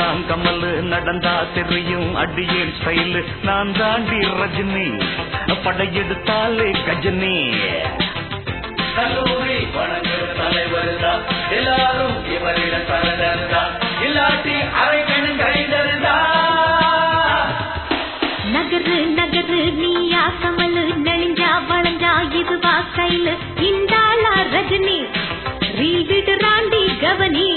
தான் கமல் நடந்தா தெரியும் அடியேன் ஸ்டைல் நான் தாண்டி ரஜினி படையெடுத்தாலே கஜினி கல்லூரி வணங்குற தலைவர் தான் எல்லாரும் இவரிடம் சரணா இல்லாட்டி அரைக்கணும் கைதருதா நகரு நகரு நீயா கமல் நெளிஞ்சா வளைஞ்சா இதுவா ஸ்டைல் இந்தாளா ரஜினி ரீவிடு ராண்டி கவனி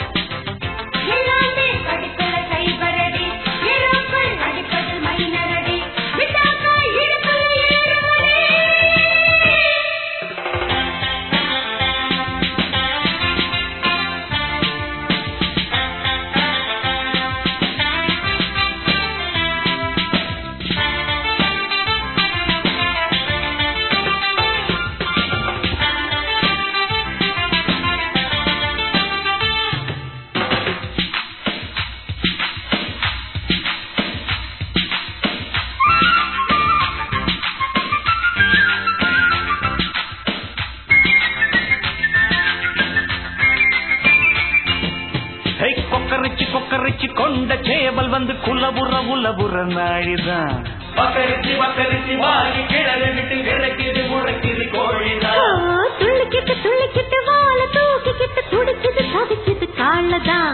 கொக்கரிச்சு கொண்ட சேவல் வந்து குலபுற உலபுற நாழிதான் பக்கரிச்சு பக்கரிச்சு வாங்கி கிழறு விட்டு விளக்கிது முழக்கிது கோழிதான் துள்ளிக்கிட்டு வாழ தூக்கிக்கிட்டு துடிக்குது தவிக்குது காலதான்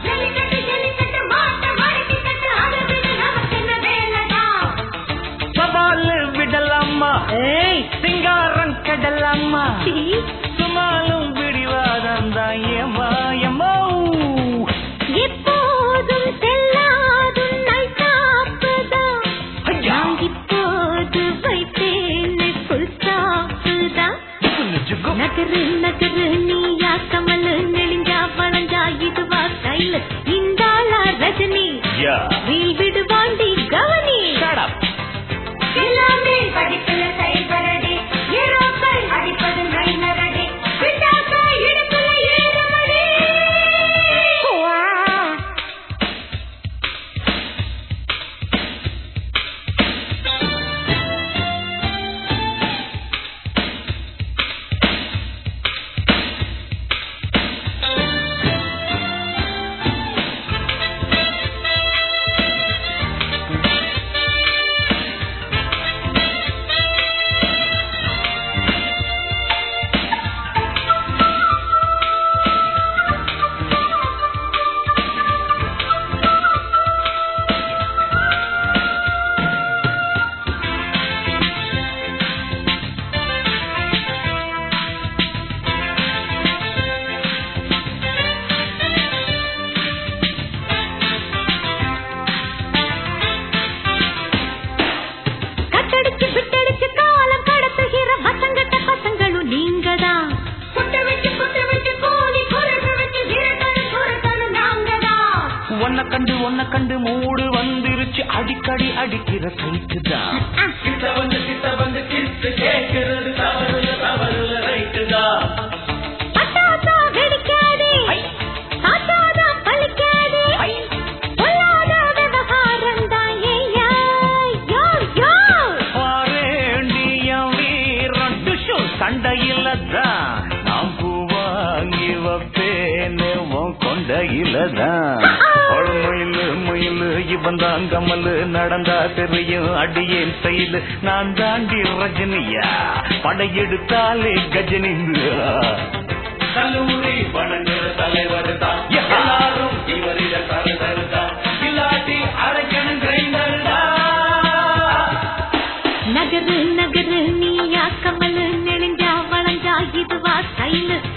சவாலு விடலாமா சிங்காரம் கடலாமா சுமாலும் பிடிவாதம் தான் ஏமா எம்மோ எப்போதும் செல்லாதும் நைட்டாப்புதான் இப்போது வைத்தேன் புல்சாப்புதான் நகரு நகரு நீயா கமல் நெளிஞ்சா வளைஞ்சா இதுவா ஸ்டைல் இந்தாளா ரஜினி வீல் விடு வாண்டி கவனி எல்லாமே படிப்புல செயல்பரடி ஏரோக்கள் அடிப்பது மைனரடி விட்டாக்கா இடுப்புல ஏறுமடி ஒன்ன கண்டு மூடு வந்துருச்சு அடிக்கடி அடிக்கிற சைட்டுதான் கிட்ட வந்து கிட்டு கேட்கிறது தவறுல ரைட்டுதான் சண்டையில்தான் நாம் பூவாங்கி வப்பேன்னு கொண்டையில்தான் மயிலு இவன் தான் கமல் நடந்தா தெரியும் அடியேன் ஸ்டைல் நான் தாண்டி ரஜினியா படையெடுத்தாலே கஜினி கல்லூரி வணங்குற தலைவர் தான் எல்லாரும் இவரிடம் சரணா இல்லாட்டி அரைக்கணும் கைதருதா நகரு நகரு நீயா கமல் நெளிஞ்சா வளைஞ்சா இதுவா ஸ்டைல்